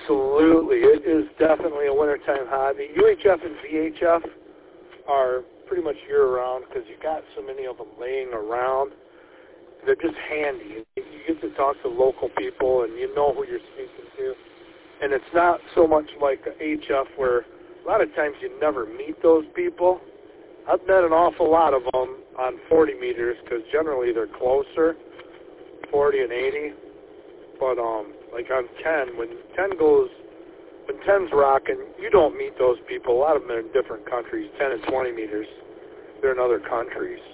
Absolutely. It is definitely a wintertime hobby. UHF and VHF are pretty much year-round because you got so many of them laying around. They're just handy. You get to talk to local people, and you know who you're speaking to. And it's not so much like HF where a lot of times you never meet those people. I've met an awful lot of them on 40 meters because generally they're closer, 40 and 80. But like on 10, when 10's rocking, you don't meet those people. A lot of them are in different countries, 10 and 20 meters. They're in other countries.